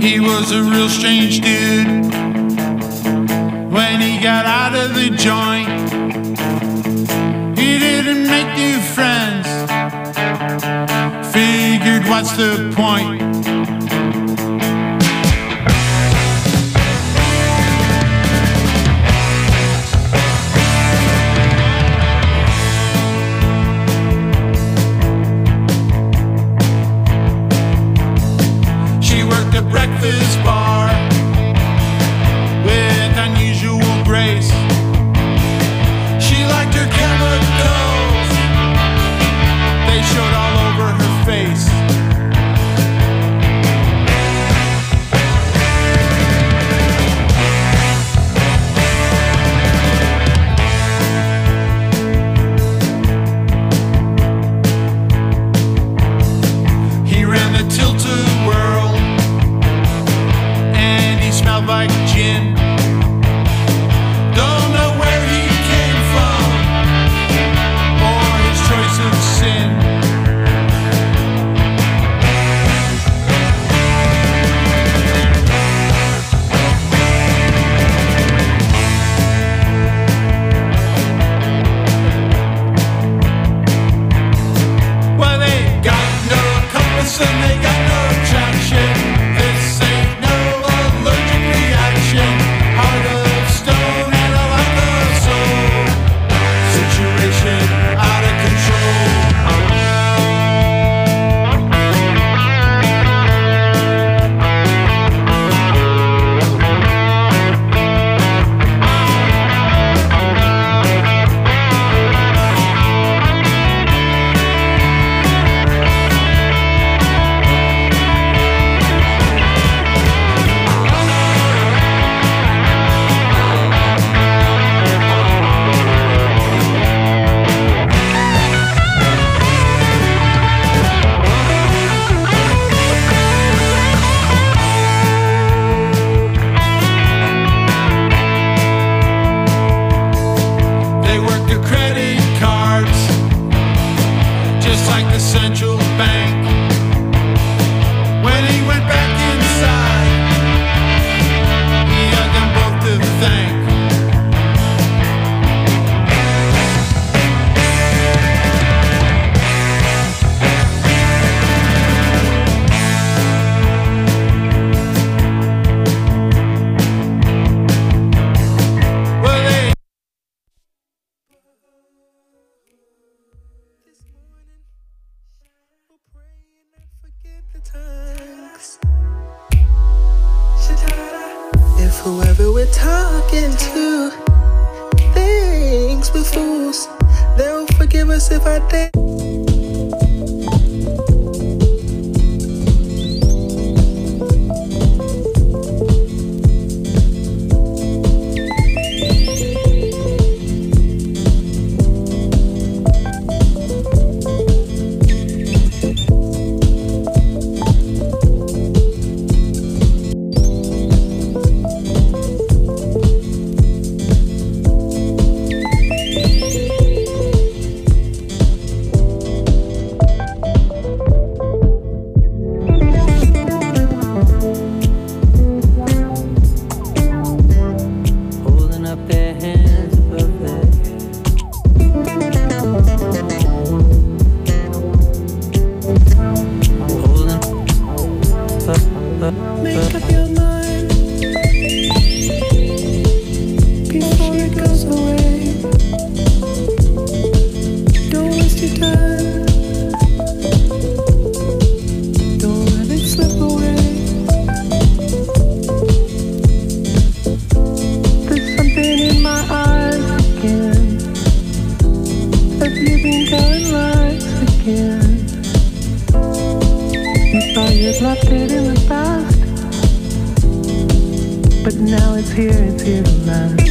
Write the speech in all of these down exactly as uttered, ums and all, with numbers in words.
He was a real strange dude when he got out of the joint. He didn't make new friends, figured what's the point? Breakfast bar with unusual grace. She liked her chemicals, they showed all over her face. He ran the tilted world, smelled like gin. Don't know where he came from or his choice of sin. Well, they got no compass and they got no traction. This ain't no heart of stone and a lack of soul. Situation out of control. Central bank. When he went back inside, he had them both to thank. Well, they if whoever we're talking to thinks we're fools, they'll forgive us if I think. Make up your mind before it goes away. Don't waste your time. Don't let it slip away. There's something in my eyes again. Have you been telling lies again? You thought you'd left it in the past, but now it's here, it's here to last.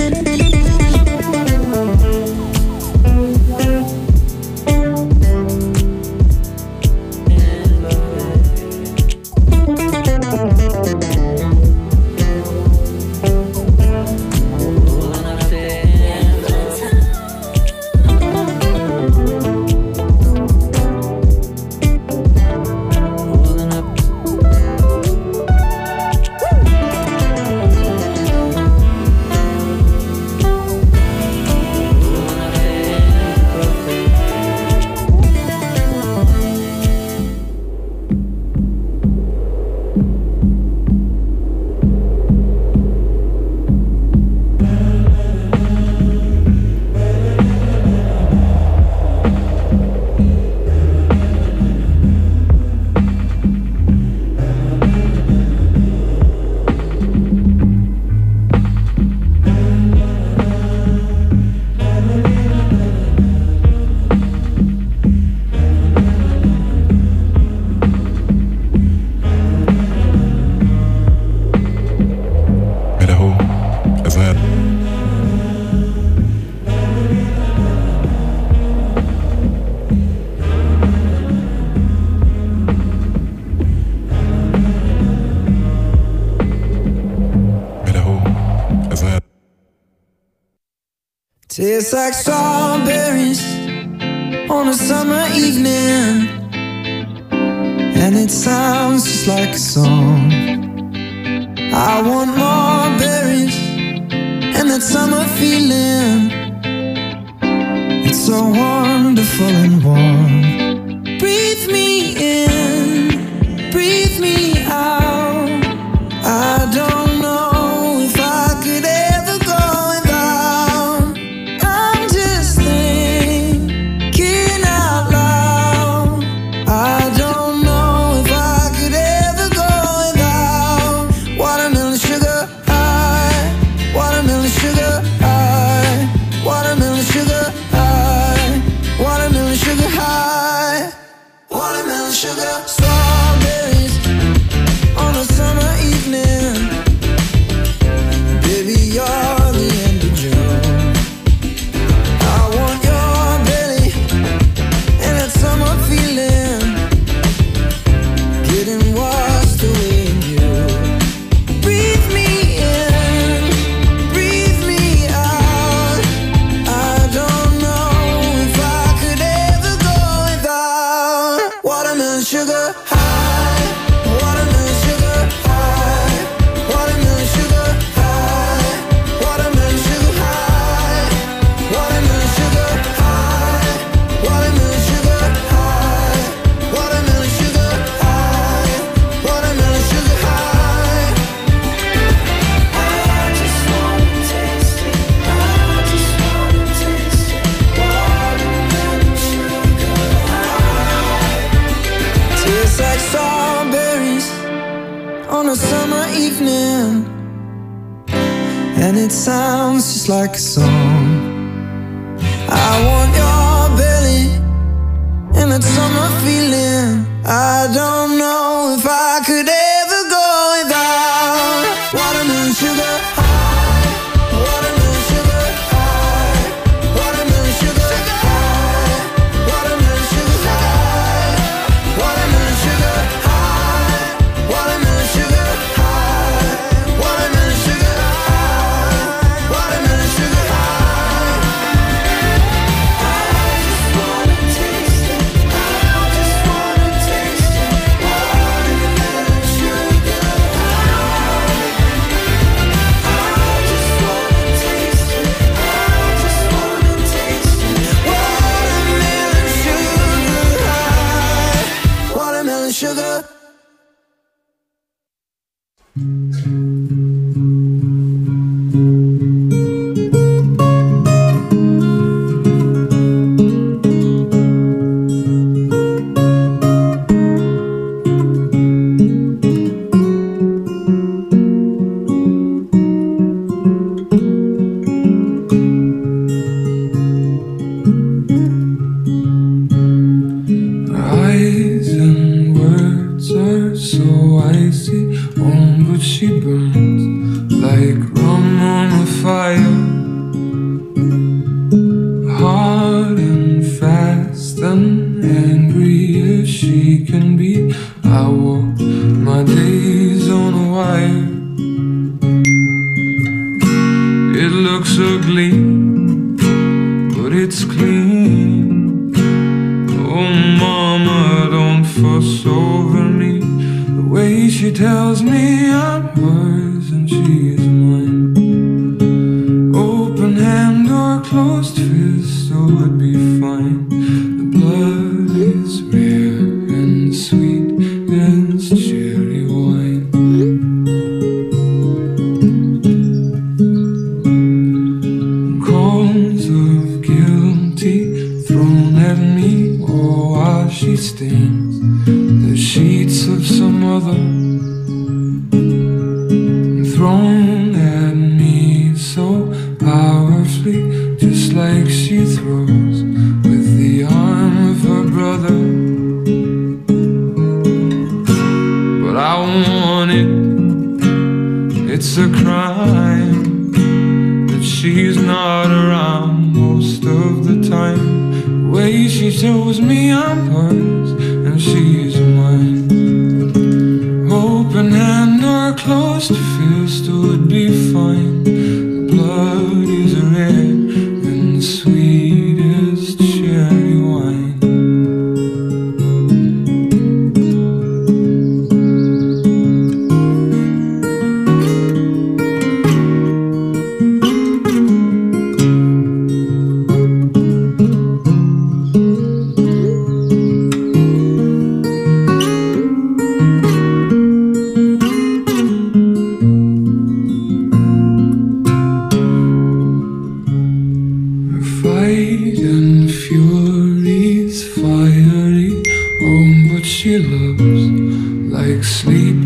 Tastes like strawberries on a summer evening, and it sounds just like a song. I want more berries and that summer feeling. It's so wonderful and warm. Breathe me in, breathe me out. I don't know if I could ever go without. I'm just thinking out loud. I don't know if I could ever go without watermelon sugar high, watermelon sugar high, watermelon sugar high, watermelon sugar high, watermelon sugar. Strawberries on a summer evening. Baby, you're the end of June. I want your belly and that summer feeling, getting washed away in you. Breathe me in, breathe me out. I don't know if I could ever go without watermelon sugar high, watermelon sugar high, watermelon sugar high, watermelon sugar high, watermelon sugar high, watermelon sugar high, watermelon sugar high, watermelon sugar high. I just wanna taste it, I just wanna taste it, watermelon sugar high. Tastes like strawberries on a summer evening, and it sounds just like a song. I want your belly and that summer feeling. I don't know if I could ever go without watermelon sugar high, watermelon sugar high, watermelon sugar high, watermelon sugar high, watermelon sugar high, watermelon sugar high, watermelon sugar high, watermelon sugar high. I just wanna taste it, I just wanna taste it, watermelon sugar high. I just wanna taste it, I just wanna taste it, watermelon sugar high, watermelon sugar. Eyes and words are so icy, warm but she burns like rum on a fire. Hard and fast and angry as she can be, I walk my days on a wire. It looks ugly, but it's clean. Oh mama, don't fuss over me. The way she tells me I'm hers and she's mine. Open hand or closed fist, oh it'd be fine. The blood is rare and sweet as cherry wine. Calls of guilty thrown at me, oh while she stains the sheets of some other, thrown at me so powerfully, just like she throws with the arm of her brother. But I want it, it's a crime that she's not around most of the time. The way she shows me I'm hers and she's mine. Open hand or closed fist would be fine. The blood is red and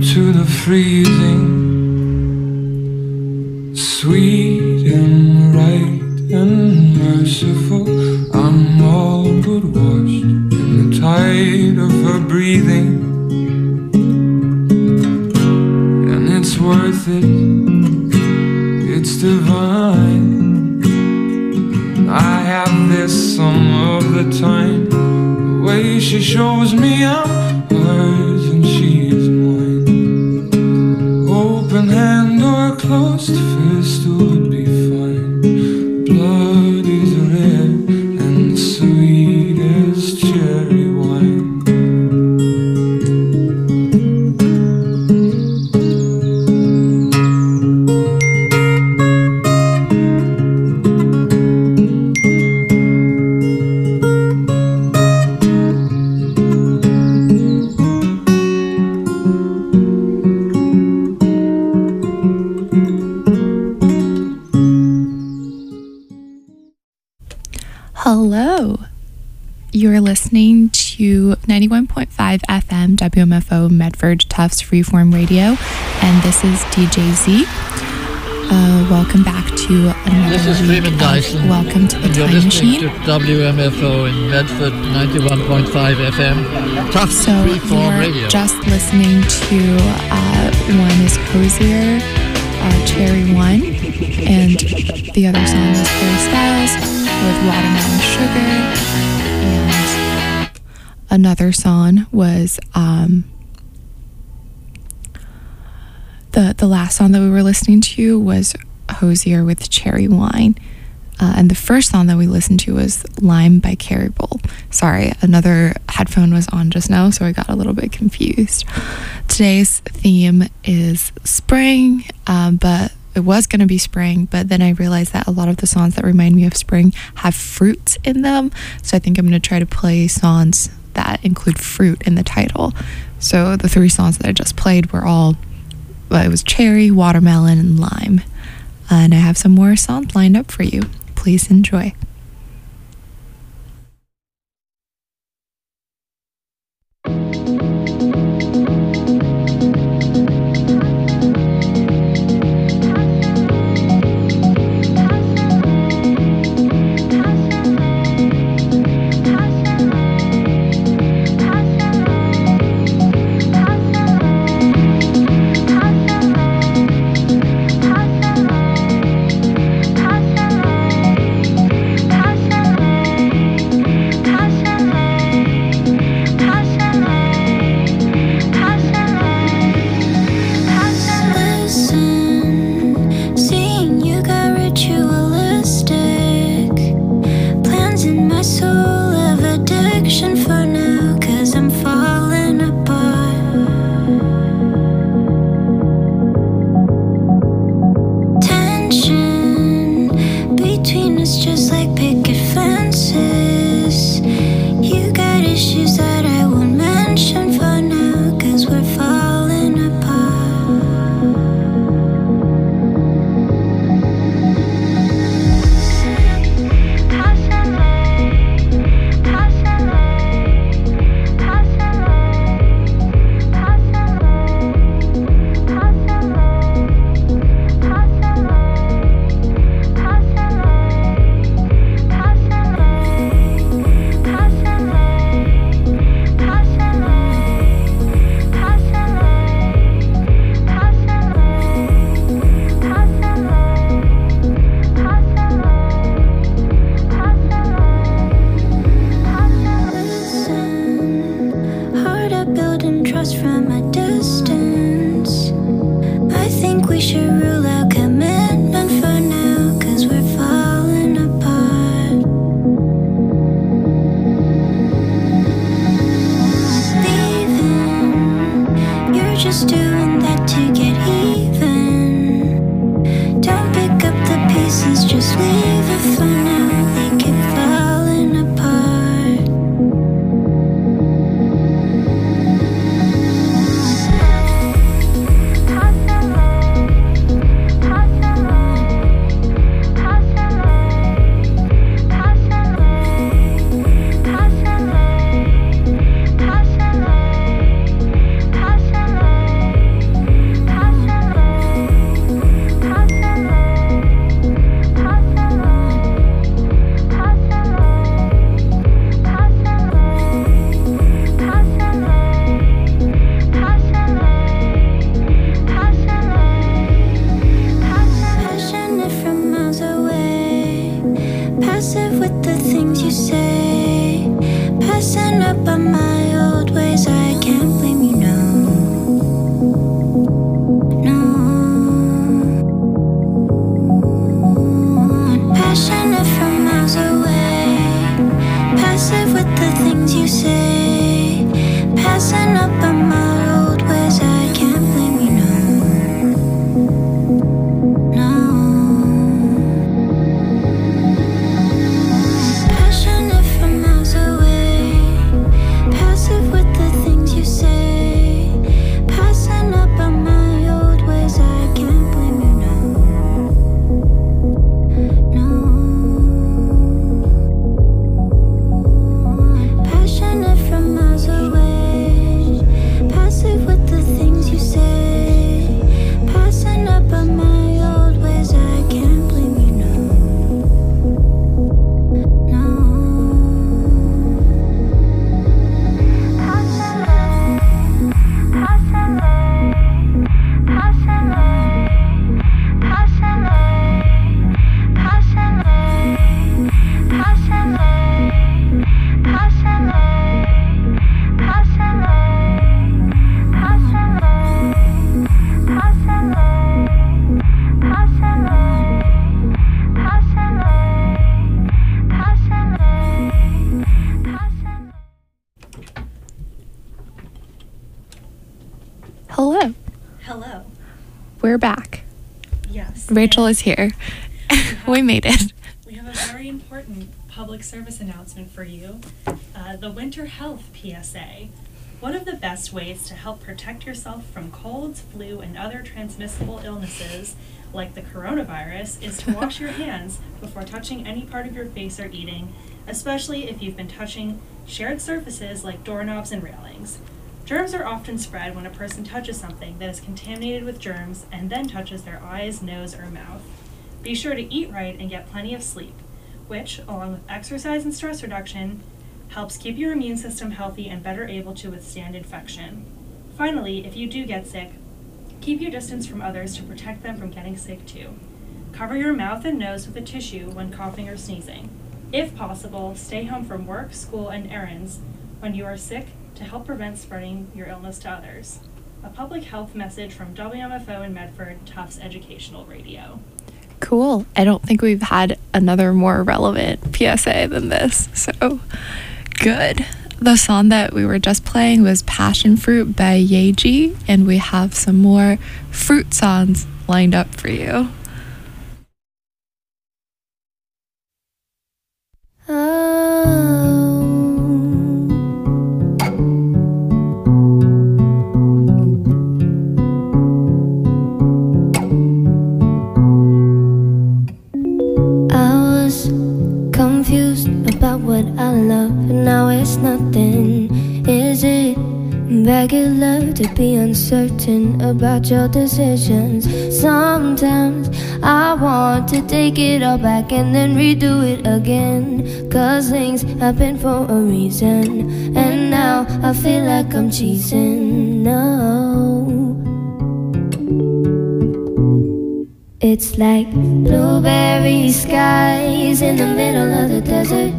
to the freezing, sweet and right and merciful. I'm all but washed in the tide of her breathing, and it's worth it, it's divine. I have this some of the time, the way she shows me I'm hers and she's mine. Open hand or closed fist would be fine. Blood is red and sweet as cherry wine. Hello, you're listening to ninety-one point five F M W M F O Medford Tufts Freeform Radio, and this is D J Z. Uh, welcome back to another This is Freeman Dyson. Welcome to the and Time you're listening Machine. to W M F O in Medford, ninety-one point five F M. Tufts So Freeform you're Radio. just listening to uh, one is Hosier, uh, Cherry One, and the other song is Harry Styles with Watermelon Sugar, and another song was um, the the last song that we were listening to was Hosier with Cherry Wine. Uh, and the first song that we listened to was Lime by Carrie Bull. Sorry, another headphone was on just now, so I got a little bit confused. Today's theme is spring, um, but it was going to be spring, but then I realized that a lot of the songs that remind me of spring have fruits in them. So I think I'm going to try to play songs that include fruit in the title. So the three songs that I just played were all, well, it was cherry, watermelon, and lime. And I have some more songs lined up for you. Please enjoy. Thank you. Hello. We're back. Yes. Rachel is here. We, have, we made it. We have a very important public service announcement for you. Uh, the Winter Health P S A. One of the best ways to help protect yourself from colds, flu, and other transmissible illnesses like the coronavirus is to wash your hands before touching any part of your face or eating, especially if you've been touching shared surfaces like doorknobs and railings. Germs are often spread when a person touches something that is contaminated with germs and then touches their eyes, nose, or mouth. Be sure to eat right and get plenty of sleep, which, along with exercise and stress reduction, helps keep your immune system healthy and better able to withstand infection. Finally, if you do get sick, keep your distance from others to protect them from getting sick too. Cover your mouth and nose with a tissue when coughing or sneezing. If possible, stay home from work, school, and errands when you are sick to help prevent spreading your illness to others. A public health message from W M F O in Medford, Tufts Educational Radio. Cool. I don't think we've had another more relevant P S A than this, so good. The song that we were just playing was Passion Fruit by Yeji, and we have some more fruit songs lined up for you. Regular to be uncertain about your decisions. Sometimes I want to take it all back and then redo it again, 'cause things happen for a reason, and now I feel like I'm cheating. No, it's like blueberry skies in the middle of the desert.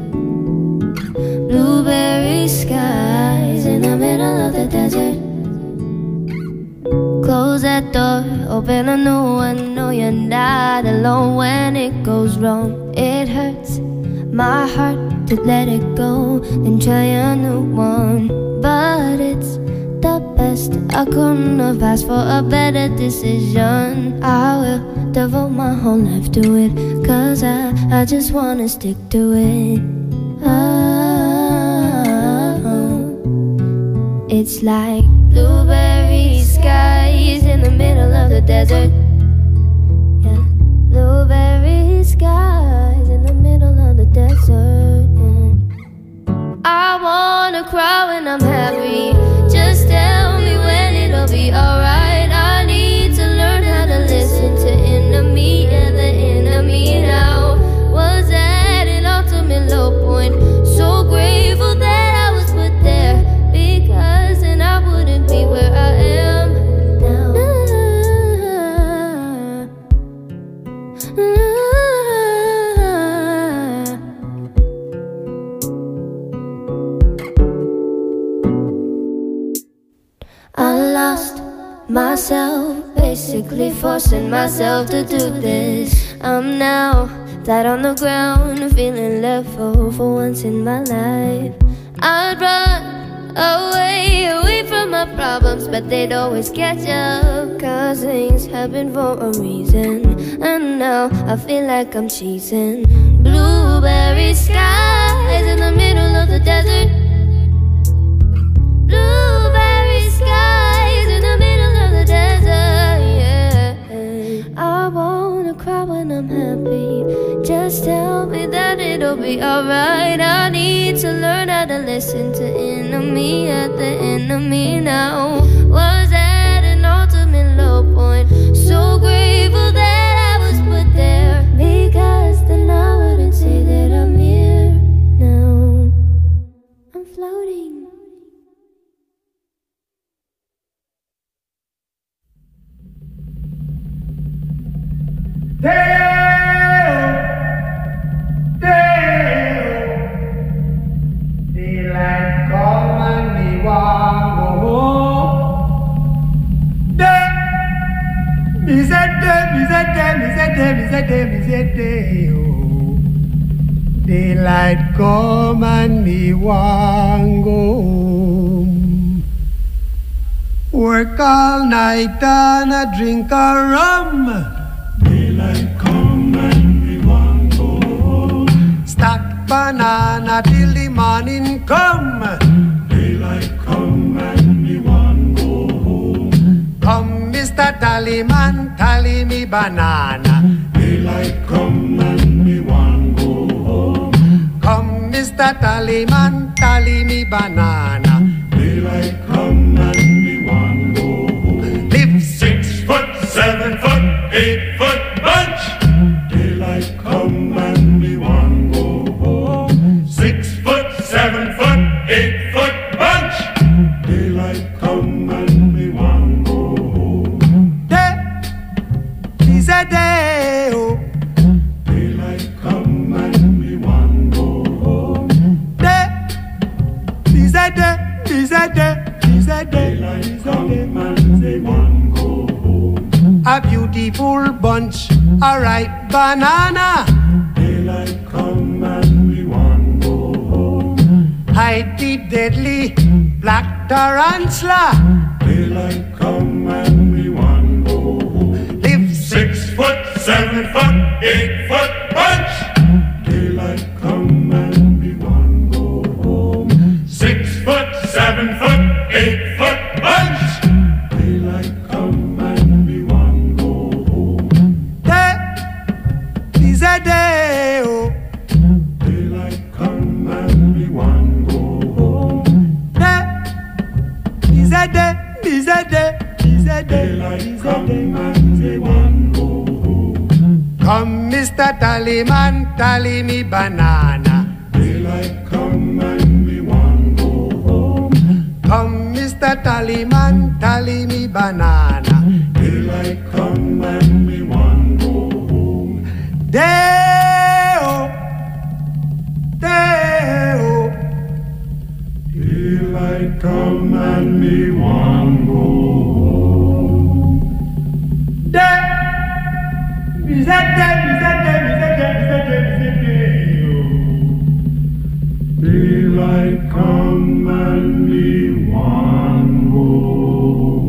Blueberry skies in the middle of the desert. Close that door, open a new one. No, you're not alone when it goes wrong. It hurts my heart to let it go and try a new one, but it's the best. I couldn't have asked for a better decision. I will devote my whole life to it, 'cause I, I just wanna stick to it. Oh, it's like blueberry skies in the middle of the desert. Yeah, blueberry skies in the middle of the desert. Yeah. I wanna cry when I'm happy. Just tell me when it'll be alright. I need to learn how to listen to inner me, and the inner me now was at an ultimate low point. So grateful that I was put there, because then I wouldn't be where I am now. I lost myself, basically forcing myself to do this. I'm now flat on the ground, feeling level for once in my life. I'd run away, away from my problems, but they'd always catch up, 'cause things happen for a reason, and now I feel like I'm cheating. Blueberry skies in the middle of the desert. Blueberry skies in the middle of the desert, yeah. I wanna cry when I'm happy. Just tell me that it'll be alright. I need to learn how to listen to inner me, at the enemy now was at an ultimate low point. So grateful that I was put there, because then I wouldn't say that I'm here now. I'm floating. Daylight come and me want go home. Day, me say day, me say day, me say day, me say day, me say day. Oh, daylight come and me want go home. Work all night and a drink a rum. Daylight come and we want go home. Stack banana till the morning come. Daylight come and we want go home. Come, Mister Tallyman, tally me banana. Daylight come and we want go home. Come, Mister Tallyman, tally me banana. Daylight come and we want go home. Live six foot, seven foot, eight foot bunch. Daylight come and we want go home. Six foot, seven foot, eight foot bunch. Daylight come and we want go home. Day is a day, oh. Daylight come and we want go home. Day is a day, is a day, is a day. Daylight come and we want go home. A beautiful bunch, a ripe banana. Daylight come and we want go home. Hide the deadly black tarantula. Daylight come and we want go home. Live Six foot, seven foot, eight foot bunch. Daylight come and we want go home. Six foot, seven foot, eight foot bunch. Daylight come and we want go home. day is a day, oh. Daylight come and we want go home. Day is a day, is a day, is a day, Daylight is a come day. and we want go home. Come, Mister Tallyman, tally me banana. Daylight come and we want go home. Come, Mister Tallyman, tally me banana. Daylight come and we want go home. Day, oh, day, oh. Daylight come and we want go home. Day is a day, is a day, is a day, is a day, is a day, oh. Daylight come and we want go home.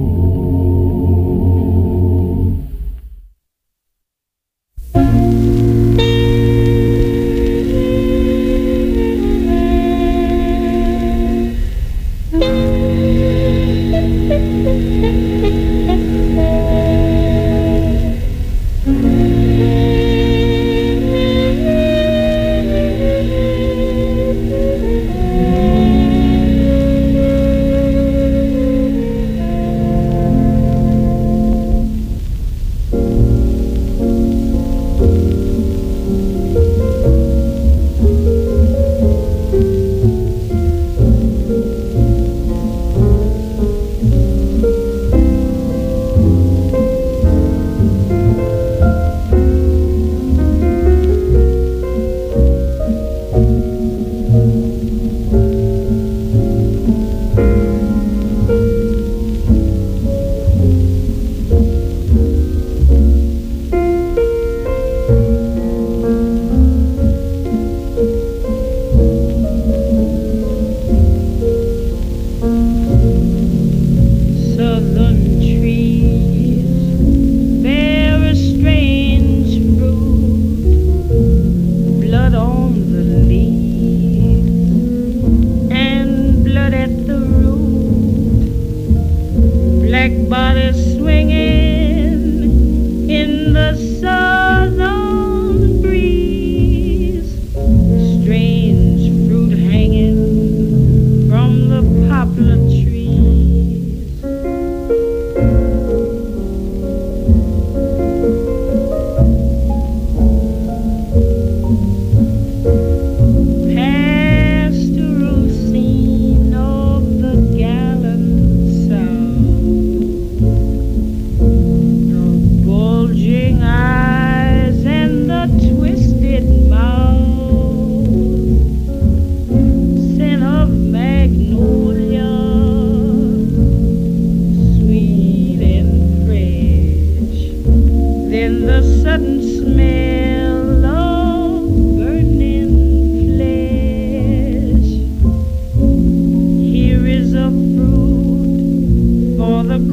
for the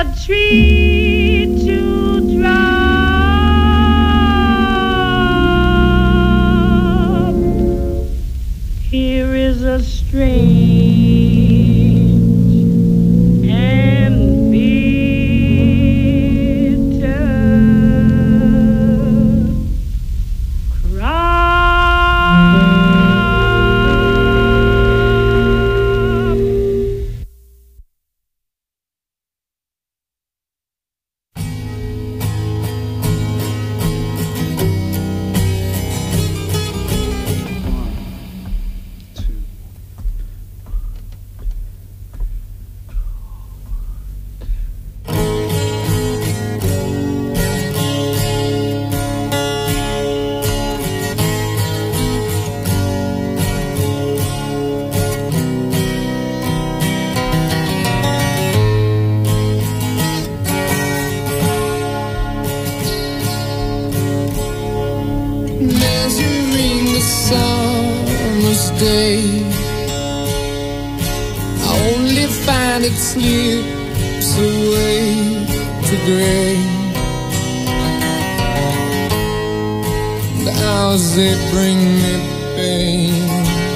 a tree to drop. Here is a strange and bitter cry. Measuring the summer's day, I only find it slips away to gray. The hours they bring me pain.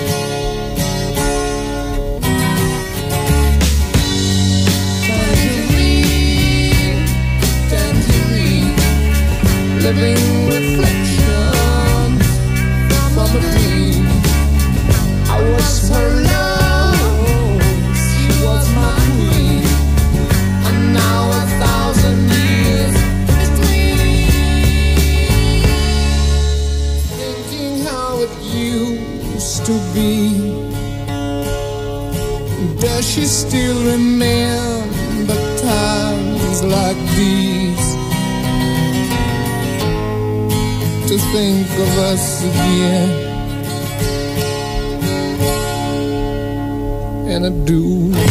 Tangerine, tangerine, living reflections from a dream. I was her love, she was my queen, and now a thousand years between. Thinking how it used to be. Does she still remember times like these? To think of us again, and I do.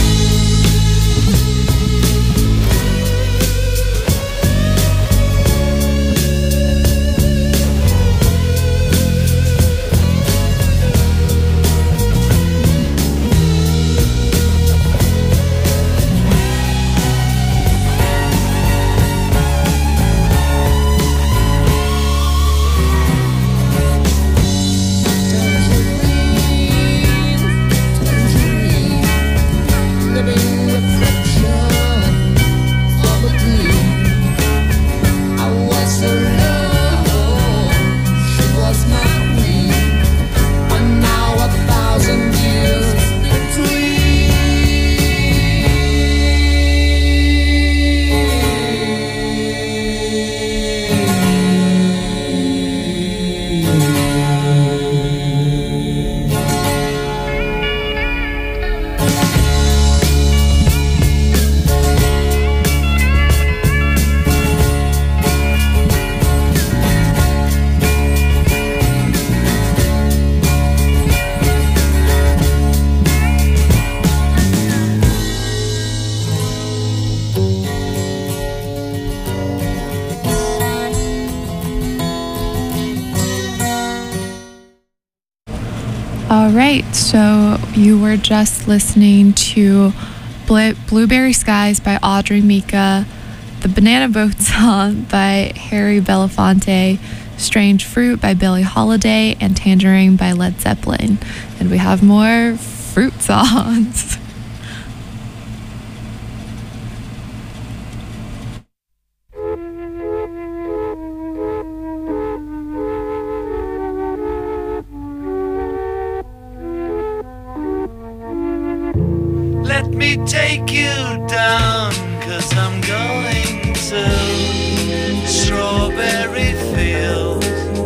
All right, so you were just listening to Bl- Blueberry Skies by Audrey Mika, The Banana Boat Song by Harry Belafonte, Strange Fruit by Billie Holiday, and Tangerine by Led Zeppelin. And we have more fruit songs. Let me take you down, 'cause I'm going to strawberry fields.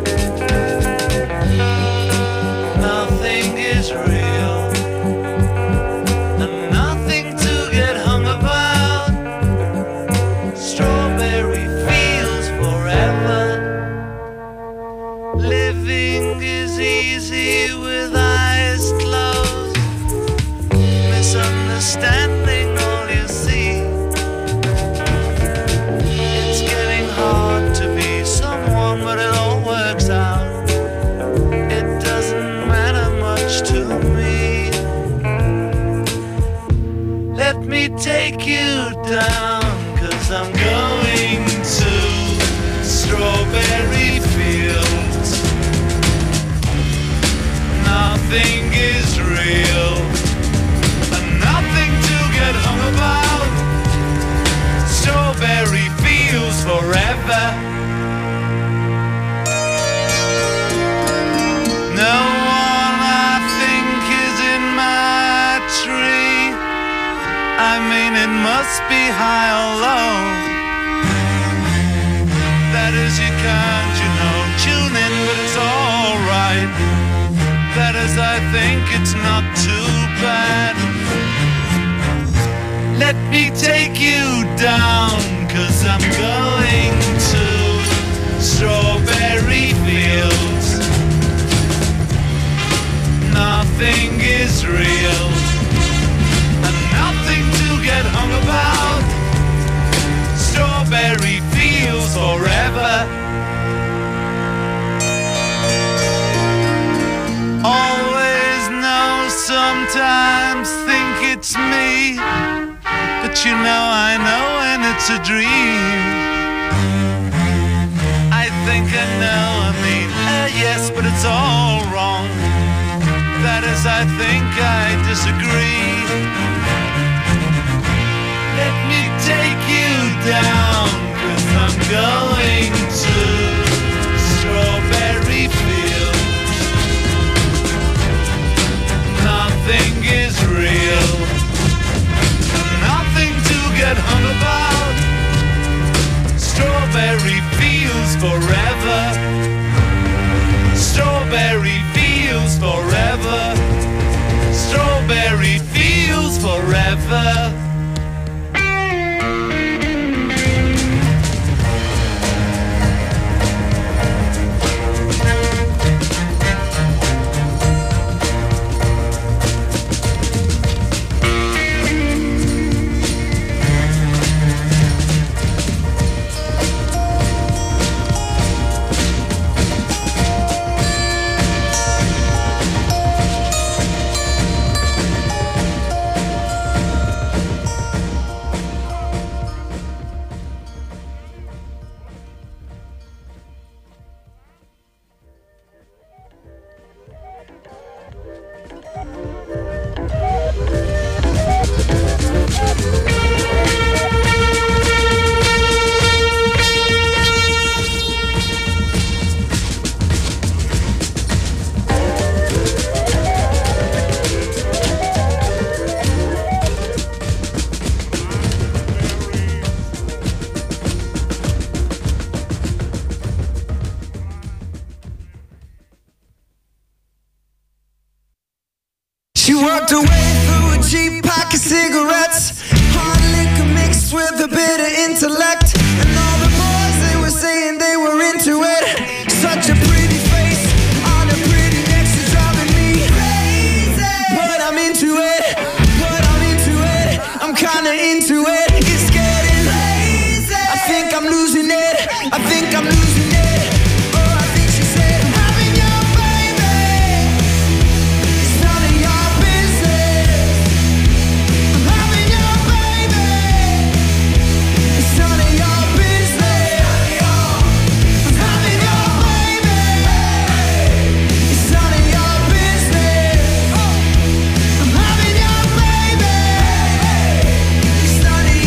Nothing is real, and nothing to get hung about. Strawberry fields forever. Living is easy with eyes closed. Misunderstanding all you see. forever. No one I think is in my tree. I mean it must be high or low. That is you can't, you know, tune in but it's alright. That is I think it's not too bad. Let me take you down, 'cause I'm going to strawberry fields. Nothing is real and nothing to get hung about. Strawberry fields forever. Always know, sometimes think it's me, but you know I know when it's a dream. I think I know, I mean, uh, yes, but it's all wrong. That is, I think I disagree. Let me take you down, 'cause I'm going to strawberry fields. Nothing is real, nothing to get hung about. Strawberry fields forever. Strawberry fields forever. Strawberry fields forever. She walked away through a cheap pack of cigarettes, hard liquor mixed with a bit of intellect. And all the boys, they were saying they were into it. Such a pretty face on a pretty neck, she's driving me crazy. But I'm into it, but I'm into it, I'm kinda into it. It's getting lazy, I think I'm losing it, I think I'm losing it. Oh, I think she said, I'm having your baby, it's none of your business. I'm having your baby, it's none of your business. I'm having your baby, it's none of your business. I'm having your baby, it's none of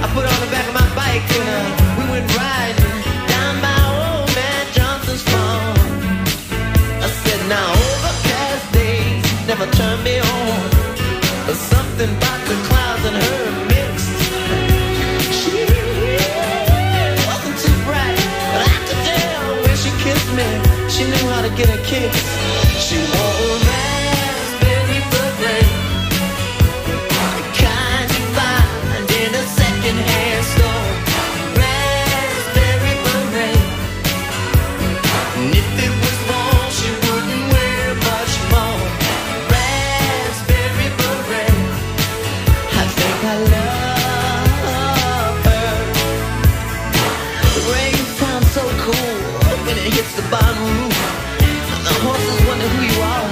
I put her on the back of my bike and uh, we went riding down by old man Johnson's farm. I said, now overcast days never turn me on, but something about the clouds and her mixed. She wasn't too bright, but I could tell when she kissed me, she knew how to get a kick. She wore a raspberry beret, the kind you find in a second-hand store. Raspberry beret, and if it was warm, she wouldn't wear much more. Raspberry beret, I think I love her. The rain sounds so cool when it hits the bottom roof. The horses wonder who you are.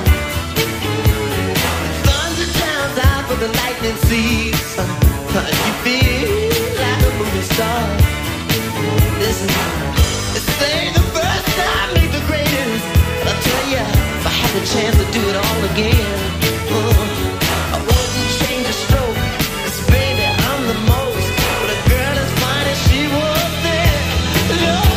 Thunder drowns out for the lightning seeds. You feel like a movie star. Listen, this ain't the first time, ain't the greatest. But I tell ya, if I had the chance to do it all again, uh, I wouldn't change a stroke. 'Cause baby, I'm the most. But a girl as fine as she was there, Lord,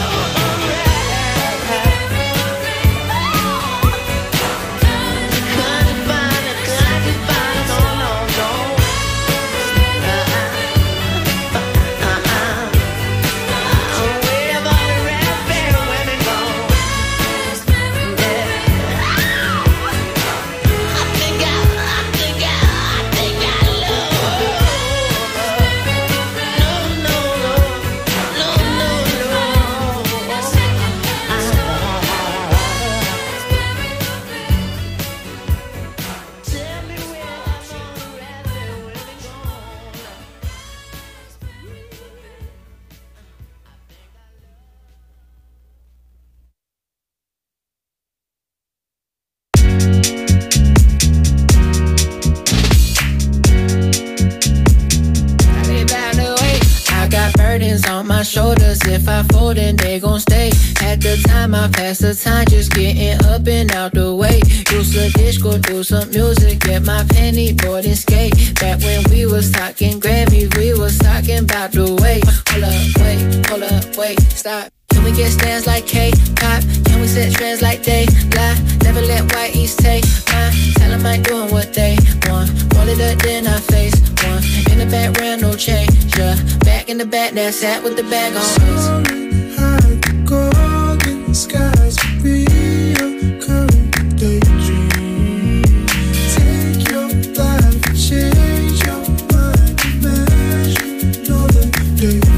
on my shoulders, if I fold then they gon' stay. At the time I pass the time just getting up and out the way. Use the dish, go do some music, get my penny board and skate. Back when we was talking Grammy, we was talking about the way. Hold up, wait, hold up, wait, stop. Can we get stands like K-pop? Can we set trends like they lie? Never let white East take mine. Tell them I ain't doing what they want. Roll it up, then I face one. In the background, no change, yeah. Back in the back, that's at with the bag on. Soaring high, golden skies will be a current daydream. Take your life, change your mind, imagine all the days.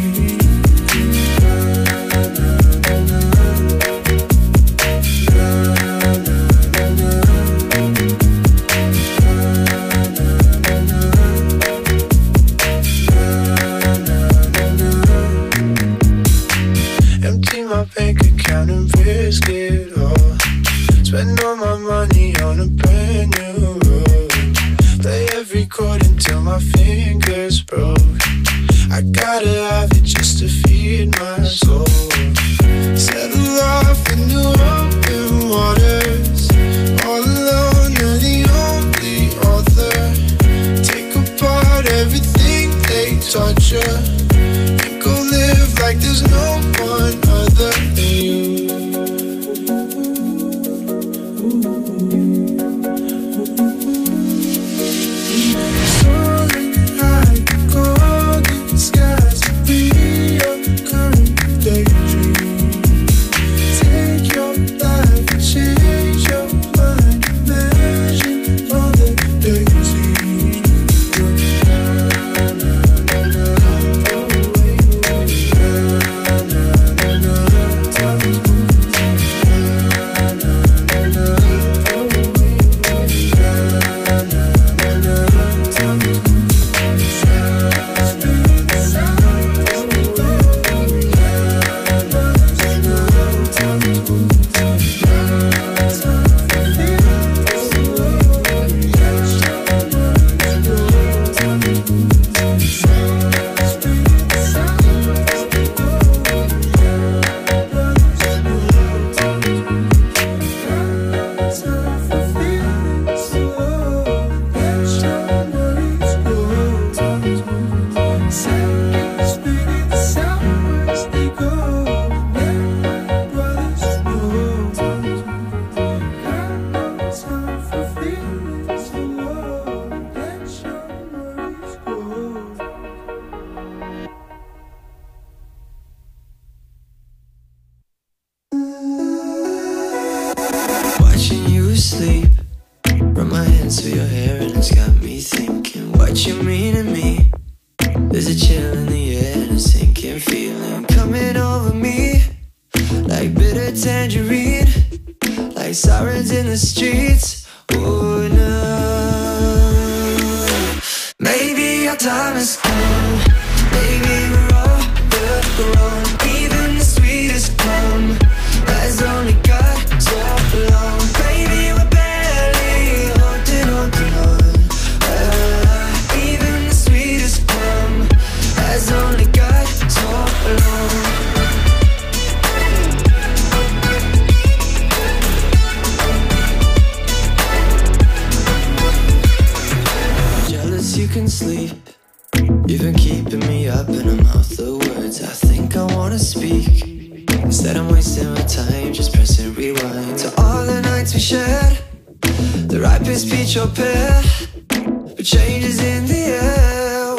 Bank account and risk it all. Spend all my money on a brand new road. Play every chord until my fingers broke. I gotta have it just to feed my soul. Settle off in the open waters. All alone, you're the only author. Take apart everything they taught you. And go live like there's no one other than you. Soaring high, golden skies will be a current daydream. Take your life, change your mind, imagine all the days. Na, na, na, na, na, oh, na, na, na, na. sleep. Run my hands through your hair and it's got me thinking what you mean to me. There's a chill in the air and a sinking feeling coming over me, like bitter tangerine, like sirens in the streets. Oh no, maybe our time is come. Maybe we're all grown. Even the sweetest plum has only got so long. Maybe we're barely holding on to on. Uh, even the sweetest plum has only got so long. Jealous you can sleep. You've been keeping me up in a mouth of words I think I wanna speak. Instead I'm wasting my time just pressing rewind to all the nights we shared. The ripest peach or pear, but changes in the air.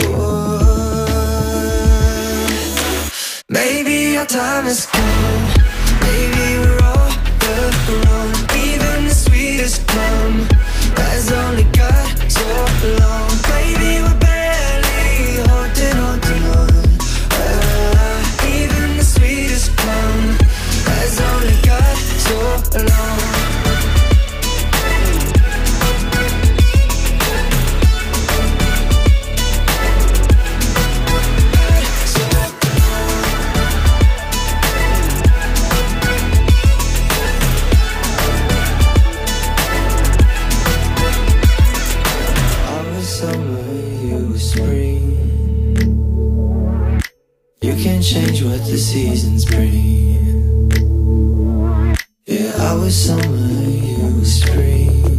Whoa. Maybe our time has come. Maybe we're all grown. Even the sweetest plum has only got so long. Maybe we're barely holding on to on. Uh, even the sweetest plum has only got so long. Change what the seasons bring. Yeah, I was summer, you was spring.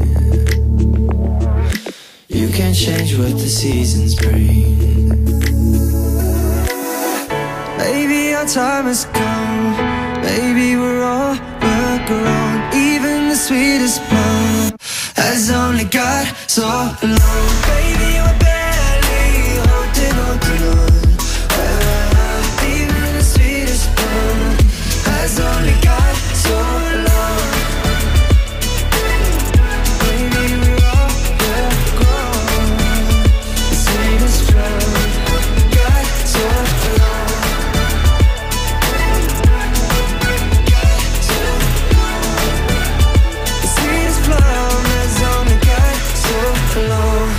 You can't change what the seasons bring. Maybe our time has come. Maybe we're all grown. Even the sweetest plum has only got so long. Baby, we're barely holding on to on. Has only got so long. Maybe we're all grown. The sweetest plum got so long. Got so long. The sweetest plum has only got so long.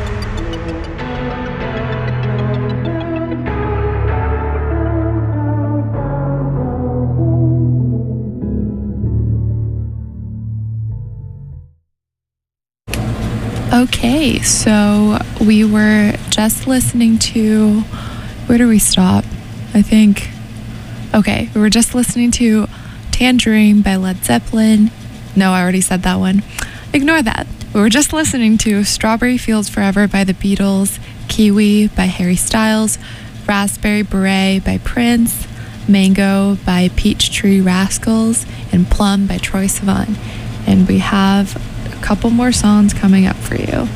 Okay, so we were just listening to, where do we stop? I think, okay, we were just listening to Tangerine by Led Zeppelin. No, I already said that one. Ignore that. We were just listening to Strawberry Fields Forever by the Beatles, Kiwi by Harry Styles, Raspberry Beret by Prince, Mango by Peachtree Rascals, and Plum by Troye Sivan. And we have a couple more songs coming up for you.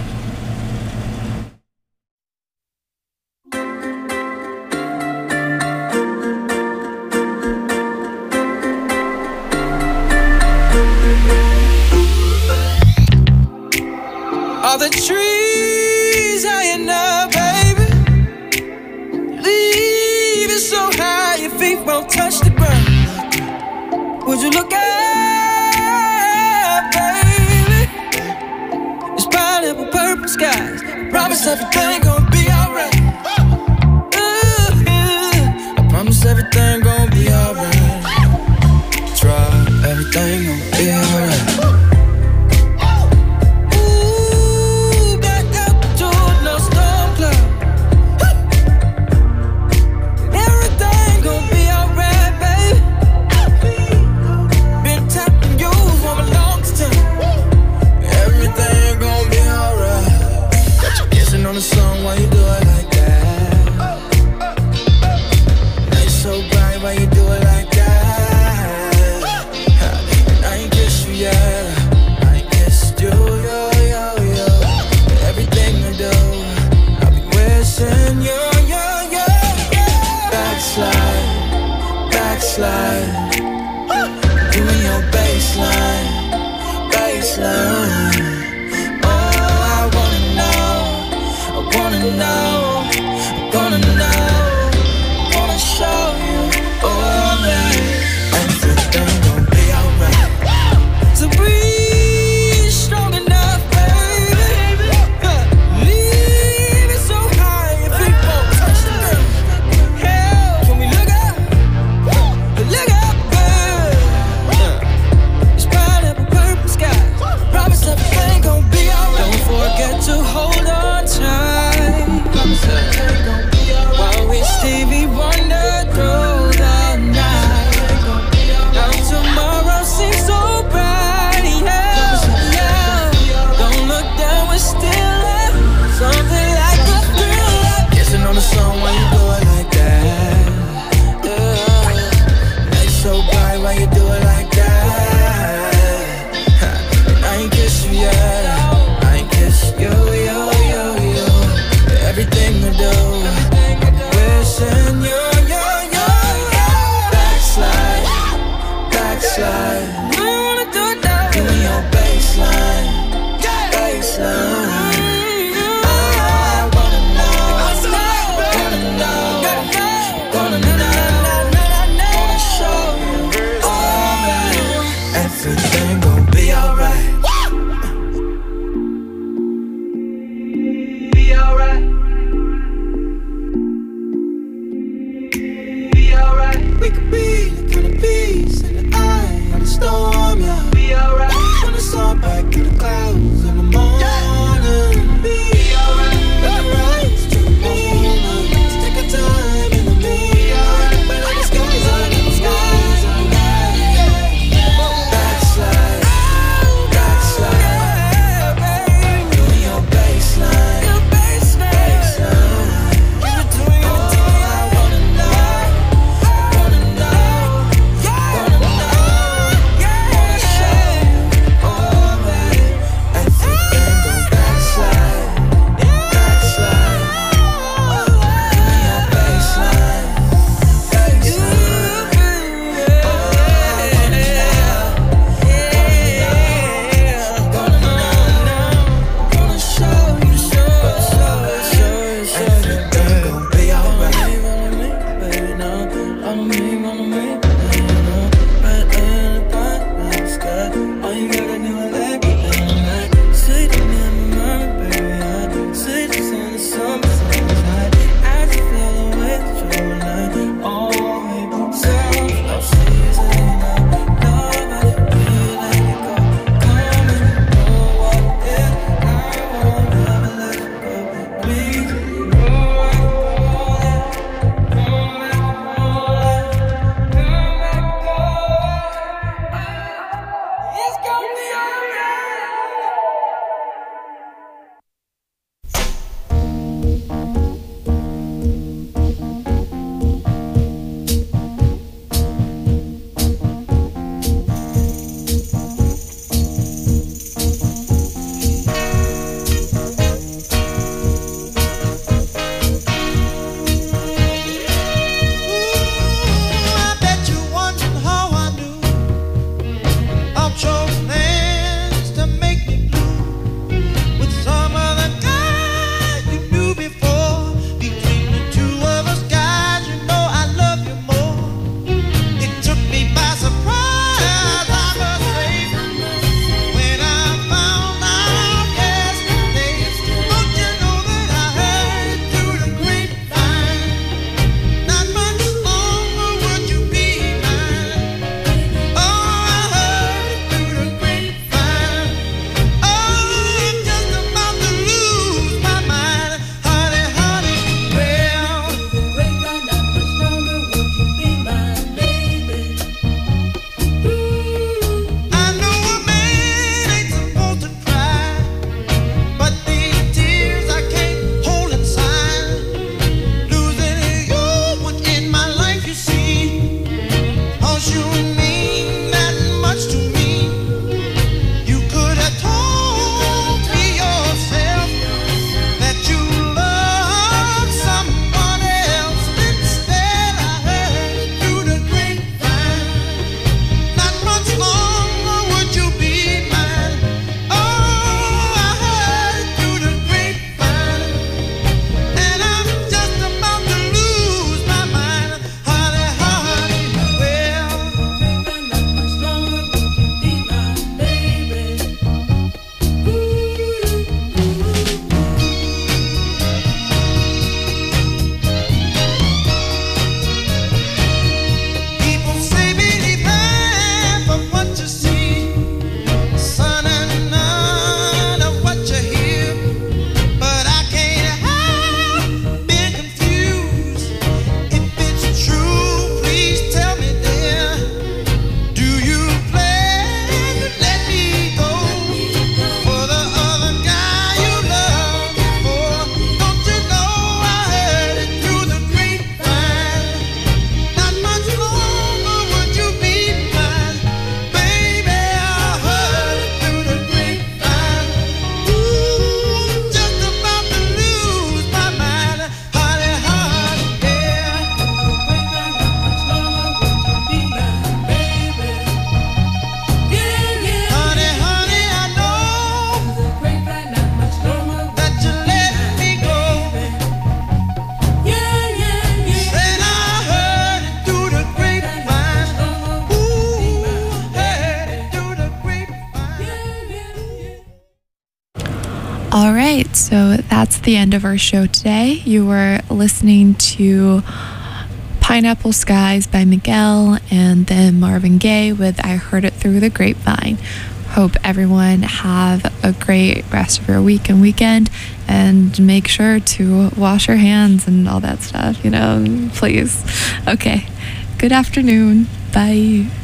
All the trees high enough, baby. Leaves so high your feet won't touch the ground. Would you look up, baby? It's pineapple purple skies. I promise everything gonna be alright. Ooh, I promise everything gonna be alright. Try everything gonna be alright. On the song, why you do it like that? Night so bright, why you do it like that? And I ain't kissed you yet, I ain't kissed you, yo, yo, yo. Everything I do, I'll be wishing you, yo, yo, yo. Backslide, backslide, you and your baseline, baseline. So that's the end of our show today. You were listening to Pineapple Skies by Miguel, and then Marvin Gaye with I Heard It Through the Grapevine. Hope everyone have a great rest of your week and weekend, and make sure to wash your hands and all that stuff, you know, please. Okay. Good afternoon. Bye.